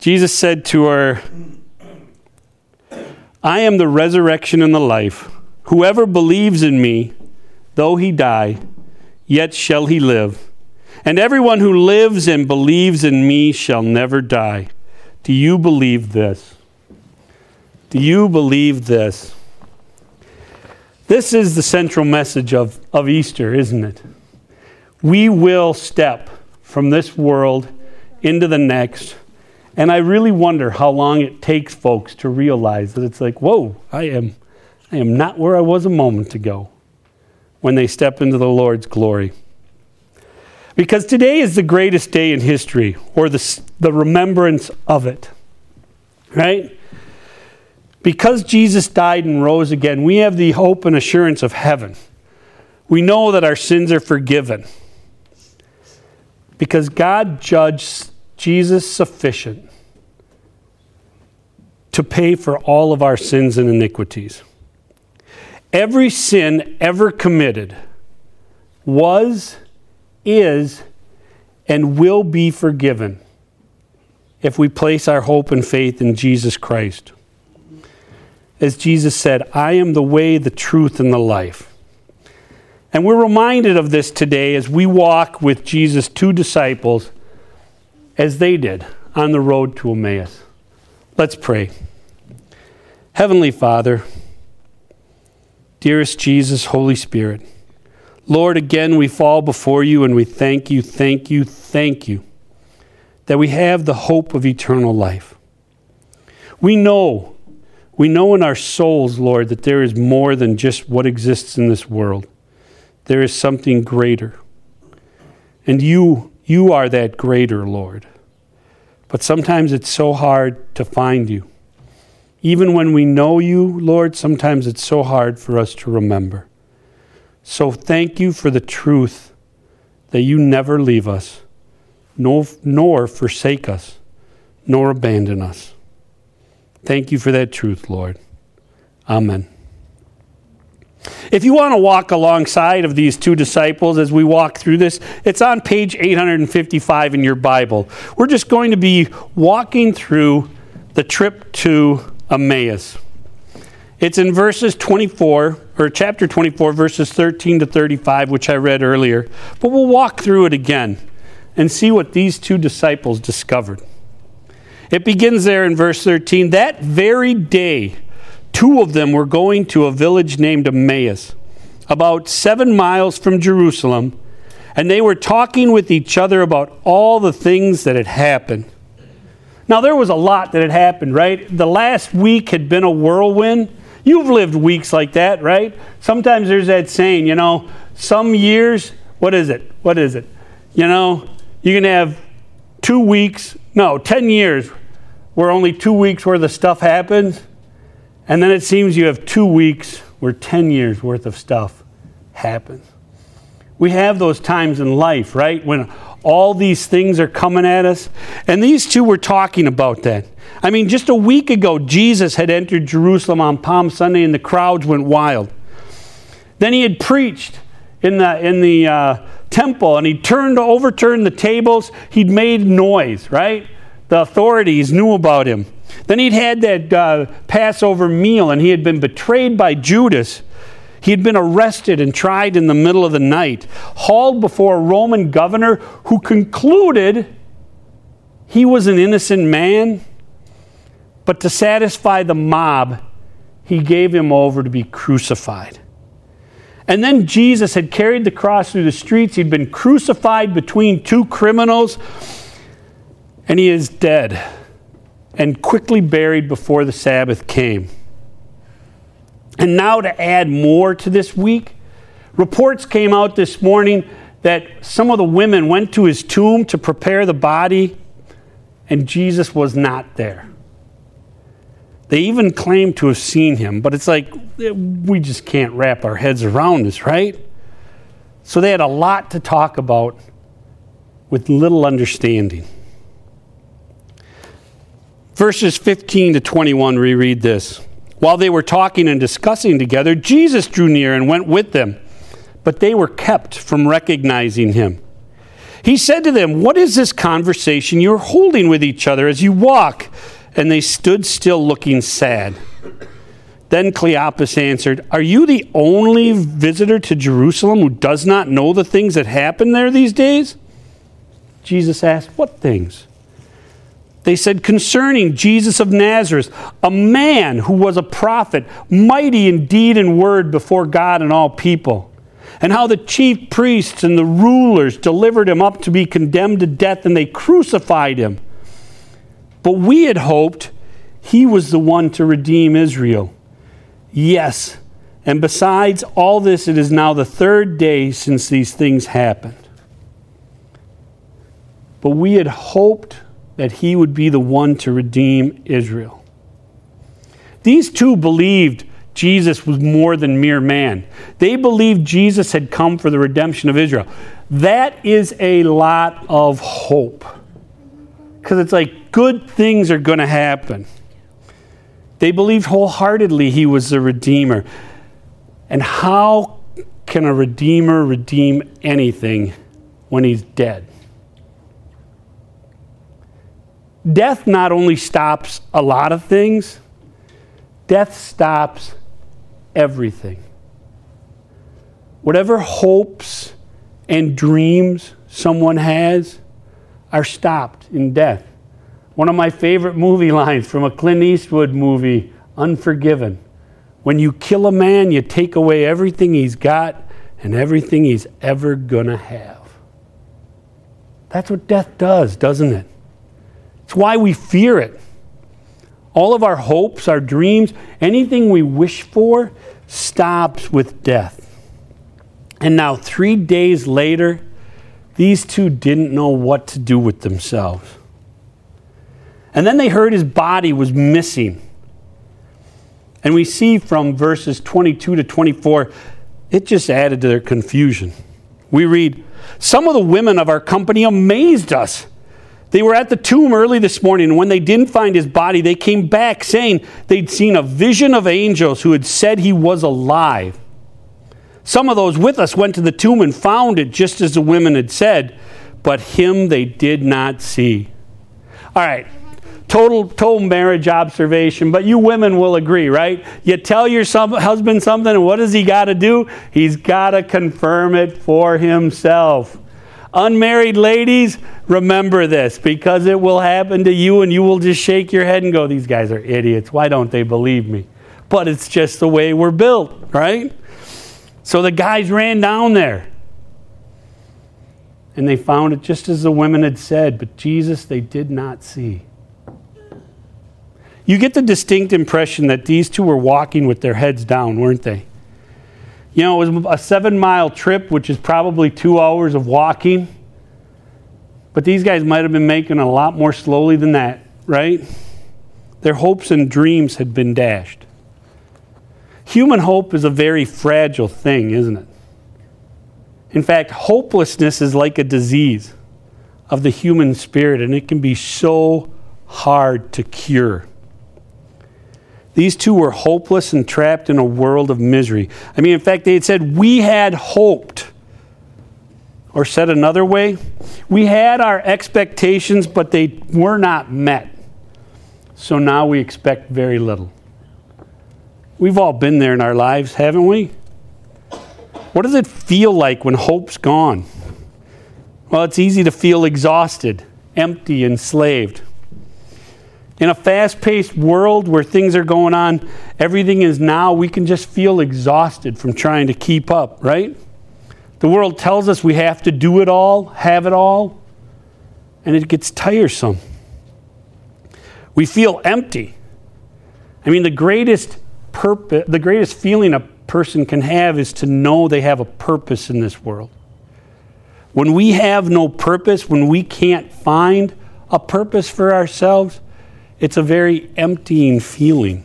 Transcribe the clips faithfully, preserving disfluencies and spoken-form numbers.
Jesus said to her, I am the resurrection and the life. Whoever believes in me, though he die, yet shall he live. And everyone who lives and believes in me shall never die. Do you believe this? Do you believe this? This is the central message of, of Easter, isn't it? We will step from this world into the next. And I really wonder how long it takes folks to realize that it's like, whoa, I am, I am not where I was a moment ago when they step into the Lord's glory. Because today is the greatest day in history, or the, the remembrance of it, right? Because Jesus died and rose again, we have the hope and assurance of heaven. We know that our sins are forgiven. Because God judged Jesus sufficient to pay for all of our sins and iniquities. Every sin ever committed was, is, and will be forgiven if we place our hope and faith in Jesus Christ. As Jesus said, I am the way, the truth, and the life. And we're reminded of this today as we walk with Jesus' two disciples as they did on the road to Emmaus. Let's pray. Heavenly Father, dearest Jesus, Holy Spirit, Lord, again we fall before you and we thank you, thank you, thank you that we have the hope of eternal life. We know, we know in our souls, Lord, that there is more than just what exists in this world. There is something greater. And you, you are that greater, Lord. But sometimes it's so hard to find you. Even when we know you, Lord, sometimes it's so hard for us to remember. So thank you for the truth that you never leave us, nor, nor forsake us, nor abandon us. Thank you for that truth, Lord. Amen. If you want to walk alongside of these two disciples as we walk through this, it's on page eight hundred fifty-five in your Bible. We're just going to be walking through the trip to Emmaus. It's in verses twenty-four, or chapter twenty-four, verses thirteen to thirty-five, which I read earlier. But we'll walk through it again and see what these two disciples discovered. It begins there in verse thirteen. That very day, two of them were going to a village named Emmaus, about seven miles from Jerusalem, and they were talking with each other about all the things that had happened. Now, there was a lot that had happened, right? The last week had been a whirlwind. You've lived weeks like that, right? Sometimes there's that saying, you know, some years, what is it? What is it? You know, you can have two weeks, no, ten years where only two weeks worth of stuff happens. And then it seems you have two weeks where ten years worth of stuff happens. We have those times in life, right? When all these things are coming at us. And these two were talking about that. I mean, just a week ago, Jesus had entered Jerusalem on Palm Sunday and the crowds went wild. Then he had preached in the in the uh, temple and he turned overturned the tables. He'd made noise, right? The authorities knew about him. Then he'd had that uh, Passover meal and he had been betrayed by Judas. He had been arrested and tried in the middle of the night, hauled before a Roman governor who concluded he was an innocent man, but to satisfy the mob, he gave him over to be crucified. And then Jesus had carried the cross through the streets. He'd been crucified between two criminals, and he is dead and quickly buried before the Sabbath came. And now to add more to this week, reports came out this morning that some of the women went to his tomb to prepare the body, and Jesus was not there. They even claimed to have seen him, but it's like, we just can't wrap our heads around this, right? So they had a lot to talk about with little understanding. Verses fifteen to twenty-one, we read this. While they were talking and discussing together, Jesus drew near and went with them, but they were kept from recognizing him. He said to them, "What is this conversation you're holding with each other as you walk?" And they stood still looking sad. Then Cleopas answered, "Are you the only visitor to Jerusalem who does not know the things that happen there these days?" Jesus asked, "What things?" They said, "Concerning Jesus of Nazareth, a man who was a prophet, mighty in deed and word before God and all people, and how the chief priests and the rulers delivered him up to be condemned to death, and they crucified him. But we had hoped he was the one to redeem Israel. Yes, and besides all this, it is now the third day since these things happened. But we had hoped that he would be the one to redeem Israel." These two believed Jesus was more than mere man. They believed Jesus had come for the redemption of Israel. That is a lot of hope. Because it's like good things are going to happen. They believed wholeheartedly he was the Redeemer. And how can a Redeemer redeem anything when he's dead? Death not only stops a lot of things, death stops everything. Whatever hopes and dreams someone has are stopped in death. One of my favorite movie lines from a Clint Eastwood movie, Unforgiven. When you kill a man, you take away everything he's got and everything he's ever gonna have. That's what death does, doesn't it? It's why we fear it. All of our hopes, our dreams, anything we wish for stops with death. And now, three days later, these two didn't know what to do with themselves. And then they heard his body was missing. And we see from verses twenty-two to twenty-four, it just added to their confusion. We read, "Some of the women of our company amazed us. They were at the tomb early this morning, and when they didn't find his body, they came back saying they'd seen a vision of angels who had said he was alive. Some of those with us went to the tomb and found it just as the women had said, but him they did not see." All right, total, total marriage observation, but you women will agree, right? You tell your some, husband something, and what does he got to do? He's got to confirm it for himself. Unmarried ladies, remember this, because it will happen to you and you will just shake your head and go, "These guys are idiots. Why don't they believe me?" But it's just the way we're built, right? So the guys ran down there. And they found it just as the women had said, but Jesus they did not see. You get the distinct impression that these two were walking with their heads down, weren't they? You know, it was a seven-mile trip, which is probably two hours of walking. But these guys might have been making a lot more slowly than that, right? Their hopes and dreams had been dashed. Human hope is a very fragile thing, isn't it? In fact, hopelessness is like a disease of the human spirit, and it can be so hard to cure. These two were hopeless and trapped in a world of misery. I mean, in fact, they had said, "We had hoped." Or said another way, we had our expectations, but they were not met. So now we expect very little. We've all been there in our lives, haven't we? What does it feel like when hope's gone? Well, it's easy to feel exhausted, empty, enslaved. In a fast-paced world where things are going on, everything is now, we can just feel exhausted from trying to keep up, right? The world tells us we have to do it all, have it all, and it gets tiresome. We feel empty. I mean, the greatest purpose, the greatest feeling a person can have is to know they have a purpose in this world. When we have no purpose, when we can't find a purpose for ourselves, it's a very emptying feeling.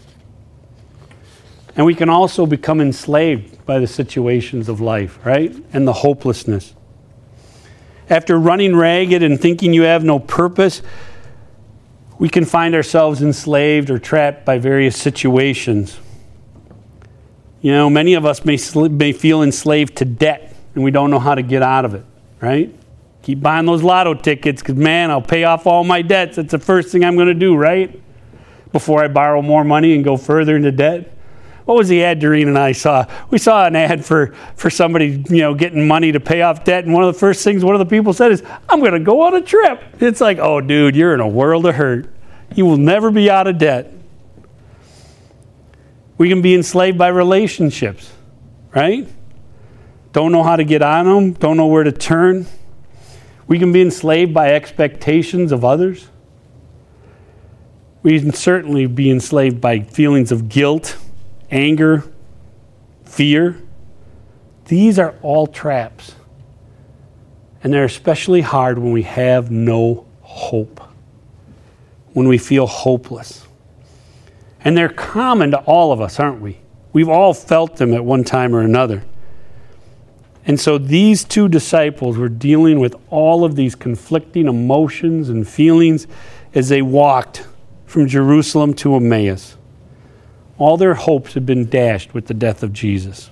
And we can also become enslaved by the situations of life, right? And the hopelessness. After running ragged and thinking you have no purpose, we can find ourselves enslaved or trapped by various situations. You know, many of us may, may feel enslaved to debt, and we don't know how to get out of it, right? Keep buying those lotto tickets because, man, I'll pay off all my debts. That's the first thing I'm going to do, right? Before I borrow more money and go further into debt. What was the ad Doreen and I saw? We saw an ad for, for somebody, you know, getting money to pay off debt. And one of the first things one of the people said is, I'm going to go on a trip. It's like, oh, dude, you're in a world of hurt. You will never be out of debt. We can be enslaved by relationships, right? Don't know how to get on them. Don't know where to turn. We can be enslaved by expectations of others. We can certainly be enslaved by feelings of guilt, anger, fear. These are all traps. And they're especially hard when we have no hope, when we feel hopeless. And they're common to all of us, aren't we? We've all felt them at one time or another. And so these two disciples were dealing with all of these conflicting emotions and feelings as they walked from Jerusalem to Emmaus. All their hopes had been dashed with the death of Jesus.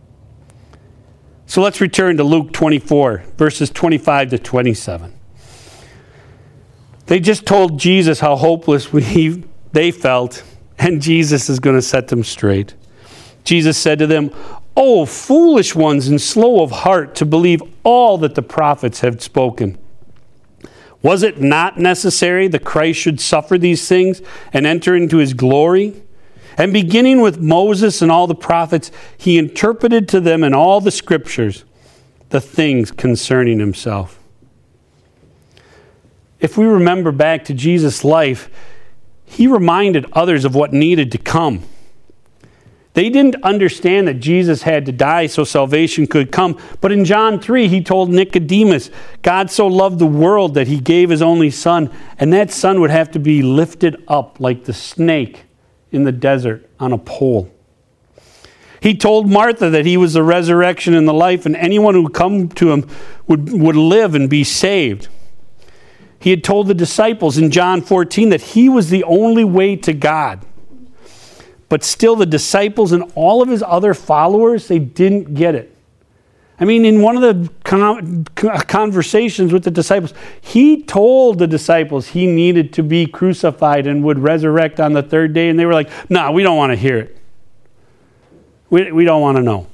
So let's return to Luke twenty-four, verses twenty-five to twenty-seven. They just told Jesus how hopeless we, they felt, and Jesus is going to set them straight. Jesus said to them, "Oh, foolish ones and slow of heart to believe all that the prophets have spoken. Was it not necessary that Christ should suffer these things and enter into his glory? And beginning with Moses and all the prophets, he interpreted to them in all the scriptures the things concerning himself." If we remember back to Jesus' life, he reminded others of what needed to come. They didn't understand that Jesus had to die so salvation could come. But in John three, he told Nicodemus, God so loved the world that he gave his only son, and that son would have to be lifted up like the snake in the desert on a pole. He told Martha that he was the resurrection and the life, and anyone who would come to him would, would live and be saved. He had told the disciples in John fourteen that he was the only way to God. But still the disciples and all of his other followers, they didn't get it. I mean, in one of the con- conversations with the disciples, he told the disciples he needed to be crucified and would resurrect on the third day. And they were like, no, nah, we don't want to hear it. We, we don't want to know.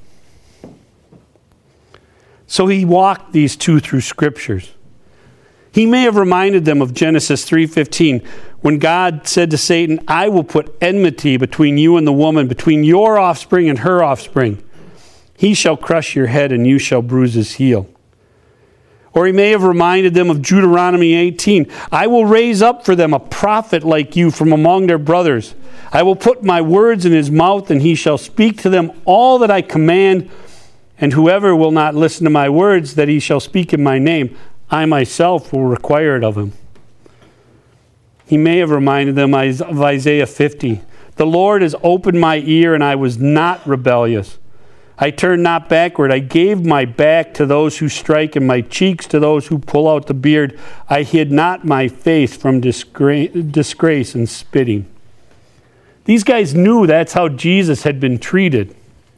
So he walked these two through scriptures. He may have reminded them of Genesis three fifteen, when God said to Satan, I will put enmity between you and the woman, between your offspring and her offspring. He shall crush your head and you shall bruise his heel. Or he may have reminded them of Deuteronomy eighteen, I will raise up for them a prophet like you from among their brothers. I will put my words in his mouth and he shall speak to them all that I command. And whoever will not listen to my words that he shall speak in my name, I myself will require it of him. He may have reminded them of Isaiah fifty. The Lord has opened my ear and I was not rebellious. I turned not backward. I gave my back to those who strike and my cheeks to those who pull out the beard. I hid not my face from disgrace, disgrace and spitting. These guys knew that's how Jesus had been treated.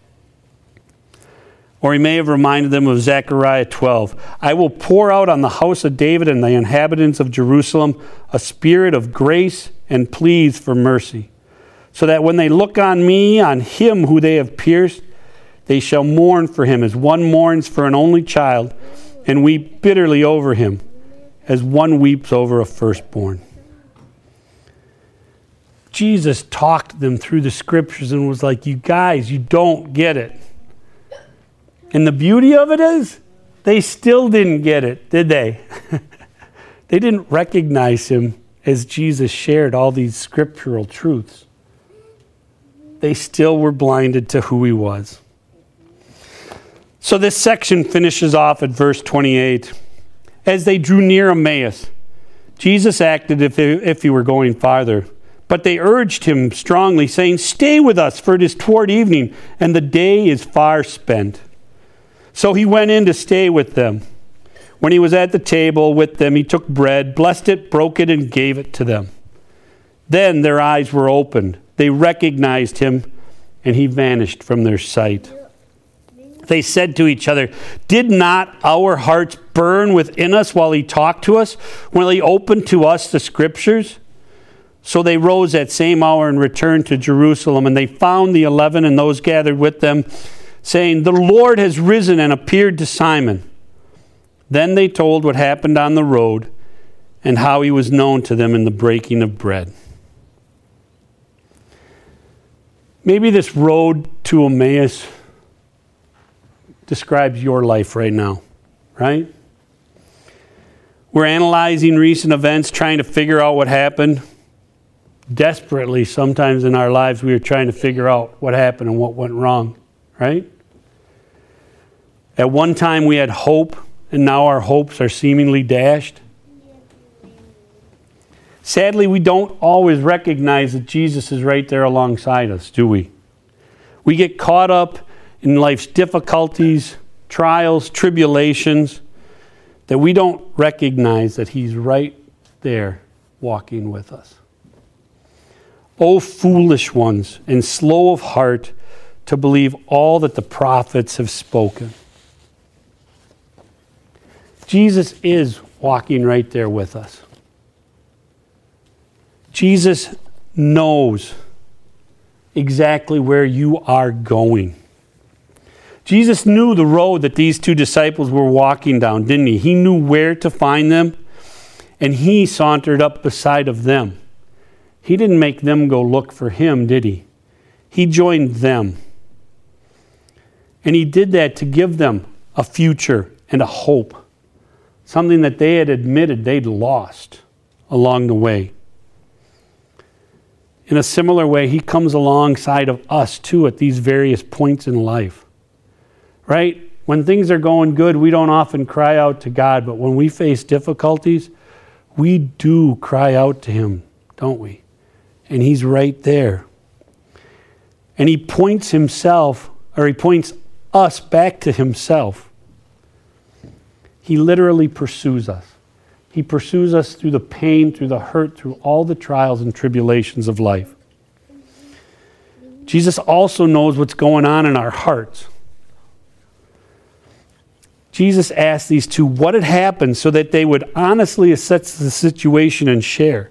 Or he may have reminded them of Zechariah twelve. I will pour out on the house of David and the inhabitants of Jerusalem a spirit of grace and pleas for mercy, so that when they look on me, on him who they have pierced, they shall mourn for him as one mourns for an only child, and weep bitterly over him as one weeps over a firstborn. Jesus talked them through the scriptures and was like, you guys, you don't get it. And the beauty of it is, they still didn't get it, did they? They didn't recognize him as Jesus shared all these scriptural truths. They still were blinded to who he was. So this section finishes off at verse twenty-eight. As they drew near Emmaus, Jesus acted if he, if he were going farther. But they urged him strongly, saying, stay with us, for it is toward evening, and the day is far spent. So he went in to stay with them. When he was at the table with them, he took bread, blessed it, broke it, and gave it to them. Then their eyes were opened. They recognized him, and he vanished from their sight. They said to each other, "Did not our hearts burn within us while he talked to us, while he opened to us the scriptures?" So they rose that same hour and returned to Jerusalem, and they found the eleven and those gathered with them, saying, "The Lord has risen and appeared to Simon." Then they told what happened on the road and how he was known to them in the breaking of bread. Maybe this road to Emmaus describes your life right now, right? We're analyzing recent events, trying to figure out what happened. Desperately, sometimes in our lives, we are trying to figure out what happened and what went wrong, right? At one time, we had hope, and now our hopes are seemingly dashed. Sadly, we don't always recognize that Jesus is right there alongside us, do we? We get caught up in life's difficulties, trials, tribulations, that we don't recognize that he's right there walking with us. O foolish ones, and slow of heart to believe all that the prophets have spoken. Jesus is walking right there with us. Jesus knows exactly where you are going. Jesus knew the road that these two disciples were walking down, didn't he? He knew where to find them, and he sauntered up beside of them. He didn't make them go look for him, did he? He joined them. And he did that to give them a future and a hope, something that they had admitted they'd lost along the way. In a similar way, he comes alongside of us too at these various points in life. Right? When things are going good, we don't often cry out to God, but when we face difficulties, we do cry out to him, don't we? And he's right there. And he points himself, or he points us back to himself. He literally pursues us. He pursues us through the pain, through the hurt, through all the trials and tribulations of life. Jesus also knows what's going on in our hearts. Jesus asked these two what had happened so that they would honestly assess the situation and share.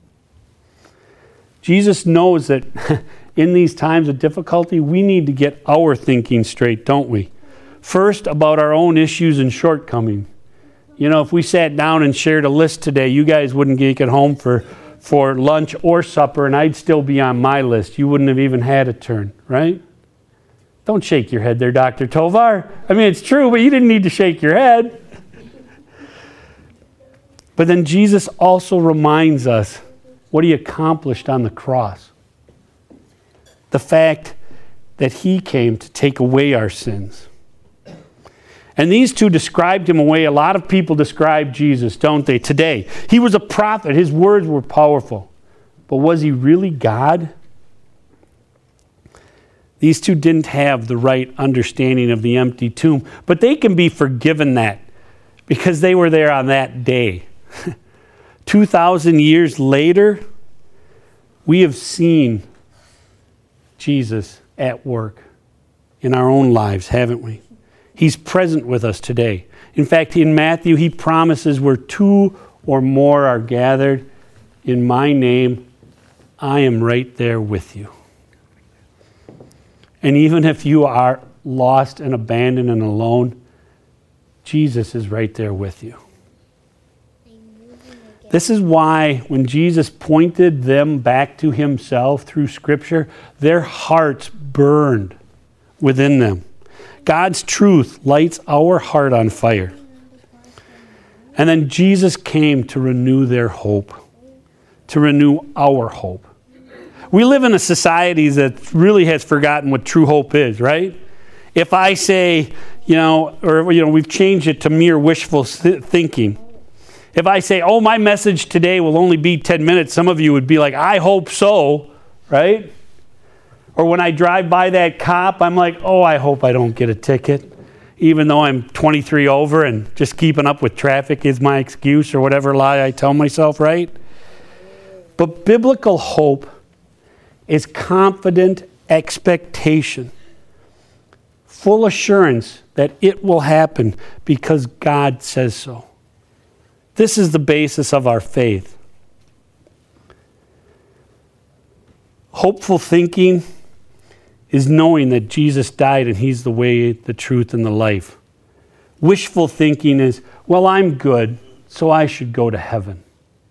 Jesus knows that in these times of difficulty, we need to get our thinking straight, don't we? First, about our own issues and shortcomings. You know, if we sat down and shared a list today, you guys wouldn't get home for, for lunch or supper, and I'd still be on my list. You wouldn't have even had a turn, right? Don't shake your head there, Doctor Tovar. I mean, it's true, but you didn't need to shake your head. But then Jesus also reminds us what he accomplished on the cross. The fact that he came to take away our sins. And these two described him a way a lot of people describe Jesus, don't they, today? He was a prophet. His words were powerful. But was he really God? These two didn't have the right understanding of the empty tomb, but they can be forgiven that because they were there on that day. two thousand years later, we have seen Jesus at work in our own lives, haven't we? He's present with us today. In fact, in Matthew, he promises where two or more are gathered in my name, I am right there with you. And even if you are lost and abandoned and alone, Jesus is right there with you. This is why when Jesus pointed them back to himself through Scripture, their hearts burned within them. God's truth lights our heart on fire. And then Jesus came to renew their hope, to renew our hope. We live in a society that really has forgotten what true hope is, right? If I say, you know, or you know, we've changed it to mere wishful thinking. If I say, oh, my message today will only be ten minutes, some of you would be like, I hope so, right? Or when I drive by that cop, I'm like, oh, I hope I don't get a ticket, even though I'm twenty-three over and just keeping up with traffic is my excuse or whatever lie I tell myself, right? But biblical hope is confident expectation full assurance that it will happen because God says so. This is the basis of our faith. Hopeful thinking is knowing that Jesus died and he's the way, the truth, and the life. Wishful thinking is, well, I'm good, so I should go to heaven.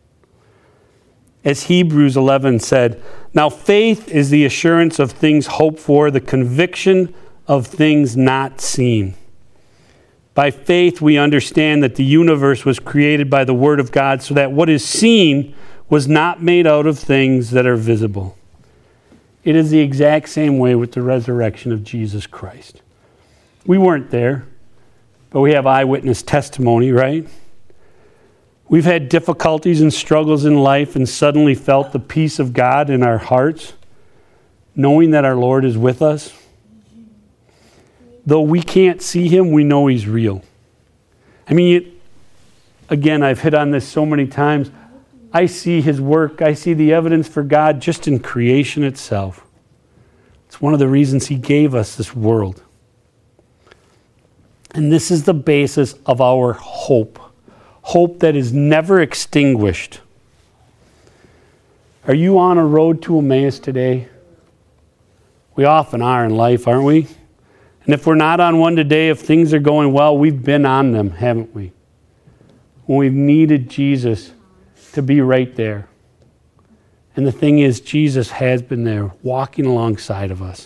As Hebrews eleven said, now faith is the assurance of things hoped for, the conviction of things not seen. By faith, we understand that the universe was created by the Word of God so that what is seen was not made out of things that are visible. It is the exact same way with the resurrection of Jesus Christ. We weren't there, but we have eyewitness testimony, right? We've had difficulties and struggles in life and suddenly felt the peace of God in our hearts, knowing that our Lord is with us. Though we can't see him, we know he's real. I mean, it, again, I've hit on this so many times. I see his work. I see the evidence for God just in creation itself. It's one of the reasons he gave us this world. And this is the basis of our hope. Hope that is never extinguished. Are you on a road to Emmaus today? We often are in life, aren't we? And if we're not on one today, if things are going well, we've been on them, haven't we? When we've needed Jesus to be right there. And the thing is, Jesus has been there, walking alongside of us.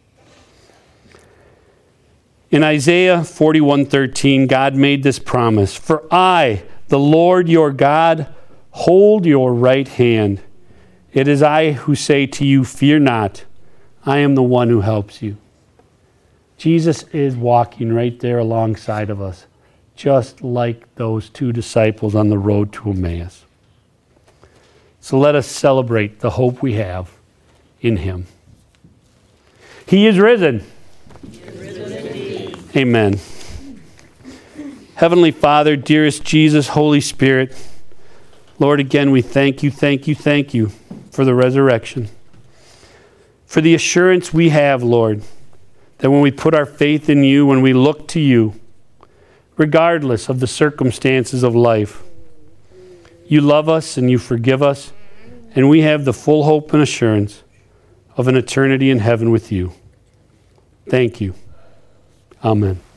In Isaiah forty-one thirteen, God made this promise, for I, the Lord your God, hold your right hand. It is I who say to you, fear not. I am the one who helps you. Jesus is walking right there alongside of us, just like those two disciples on the road to Emmaus. So let us celebrate the hope we have in him. He is risen. He is risen indeed. Amen. Heavenly Father, dearest Jesus, Holy Spirit, Lord, again, we thank you, thank you, thank you for the resurrection. For the assurance we have, Lord, that when we put our faith in you, when we look to you, regardless of the circumstances of life, you love us and you forgive us, and we have the full hope and assurance of an eternity in heaven with you. Thank you. Amen.